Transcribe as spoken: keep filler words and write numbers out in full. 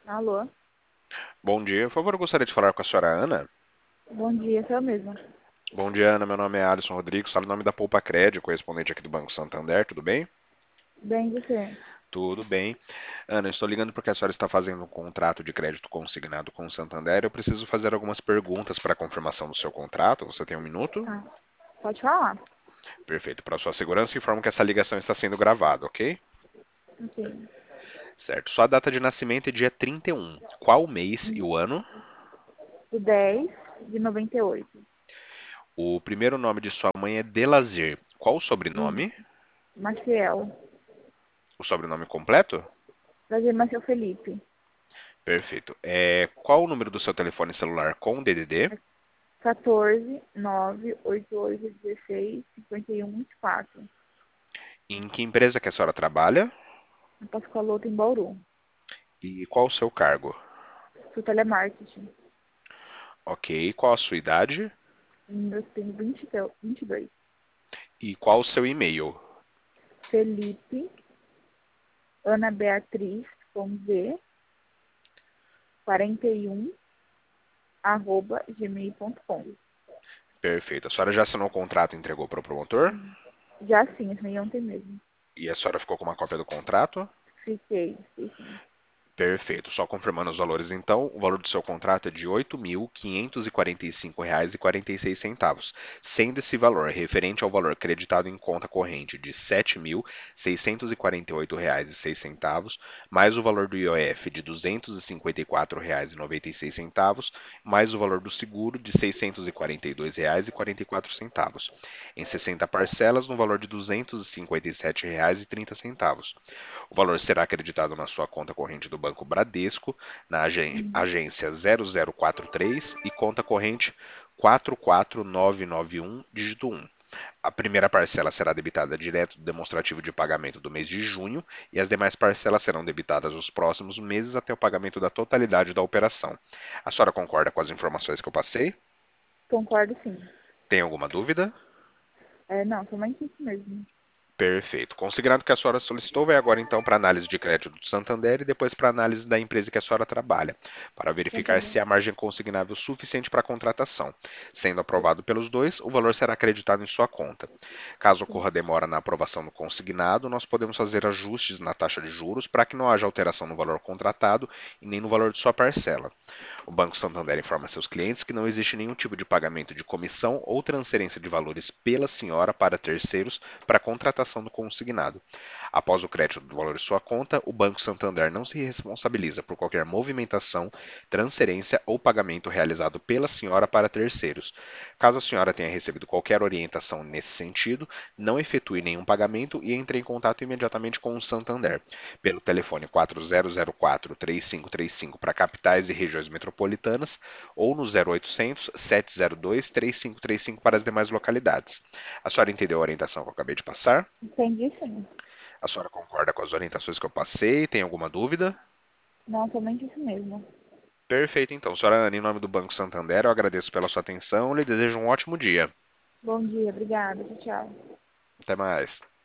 Alô? Bom dia, por favor, eu gostaria de falar com a senhora Ana. Bom dia, sou eu mesma. Bom dia, Ana. Meu nome é Alisson Rodrigues, falo em nome da Poupa Crédito, correspondente aqui do Banco Santander, tudo bem? Bem, você? Tudo bem. Ana, eu estou ligando porque a senhora está fazendo um contrato de crédito consignado com o Santander. Eu preciso fazer algumas perguntas para a confirmação do seu contrato. Você tem um minuto? Ah, pode falar? Perfeito. Para sua segurança, informo que essa ligação está sendo gravada, ok? Ok. Certo. Sua data de nascimento é dia trinta e um. Qual o mês e o ano? Do dez de noventa e oito. O primeiro nome de sua mãe é Delazer. Qual o E sobrenome? Maciel. O sobrenome completo? Prazer, Maciel Felipe. Perfeito. É, qual o número do seu telefone celular com D D D? É quatorze, nove, oito oito, dezesseis, cinquenta e um, vinte e quatro. Em que empresa que a senhora trabalha? Na Pascoaloto, em Bauru. E qual o seu cargo? Sou telemarketing. Ok. Qual a sua idade? Eu tenho vinte, e dois. vinte e dois. E qual o seu e-mail? Felipe, Ana Beatriz, com Z, quarenta e um, arroba gmail ponto com. Perfeito. A senhora já assinou o contrato e entregou para o promotor? Já sim, assinei ontem mesmo. E a senhora ficou com uma cópia do contrato? Fiquei, fiquei sim. Perfeito. Só confirmando os valores então, o valor do seu contrato é de oito mil quinhentos e quarenta e cinco reais e quarenta e seis centavos, sendo esse valor referente ao valor creditado em conta corrente de sete mil seiscentos e quarenta e oito reais e seis centavos, mais o valor do I O F de duzentos e cinquenta e quatro reais e noventa e seis centavos, mais o valor do seguro de seiscentos e quarenta e dois reais e quarenta e quatro centavos, em sessenta parcelas no valor de duzentos e cinquenta e sete reais e trinta centavos. O valor será acreditado na sua conta corrente do Banco Bradesco, na agen- Uhum. agência zero zero quatro três e conta corrente quatro quatro nove nove um, dígito um. A primeira parcela será debitada direto do demonstrativo de pagamento do mês de junho e as demais parcelas serão debitadas nos próximos meses até o pagamento da totalidade da operação. A senhora concorda com as informações que eu passei? Concordo, sim. Tem alguma dúvida? É, não, somente isso mesmo. Perfeito. Considerando que a senhora solicitou, vai agora então para a análise de crédito do Santander e depois para a análise da empresa que a senhora trabalha, para Tá verificar se bom. há margem consignável suficiente para a contratação. Sendo aprovado pelos dois, o valor será acreditado em sua conta. Caso ocorra demora na aprovação do consignado, nós podemos fazer ajustes na taxa de juros para que não haja alteração no valor contratado e nem no valor de sua parcela. O Banco Santander informa seus clientes que não existe nenhum tipo de pagamento de comissão ou transferência de valores pela senhora para terceiros para a contratação do consignado. Após o crédito do valor de sua conta, o Banco Santander não se responsabiliza por qualquer movimentação, transferência ou pagamento realizado pela senhora para terceiros. Caso a senhora tenha recebido qualquer orientação nesse sentido, não efetue nenhum pagamento e entre em contato imediatamente com o Santander pelo telefone quatro zero zero quatro, três cinco três cinco para capitais e regiões metropolitanas ou no zero oitocentos, sete zero dois, três cinco três cinco para as demais localidades. A senhora entendeu a orientação que eu acabei de passar? Entendi, sim. A senhora concorda com as orientações que eu passei? Tem alguma dúvida? Não, somente isso mesmo. Perfeito, então. Senhora Ana, em nome do Banco Santander, eu agradeço pela sua atenção e lhe desejo um ótimo dia. Bom dia, obrigada. Tchau, tchau. Até mais.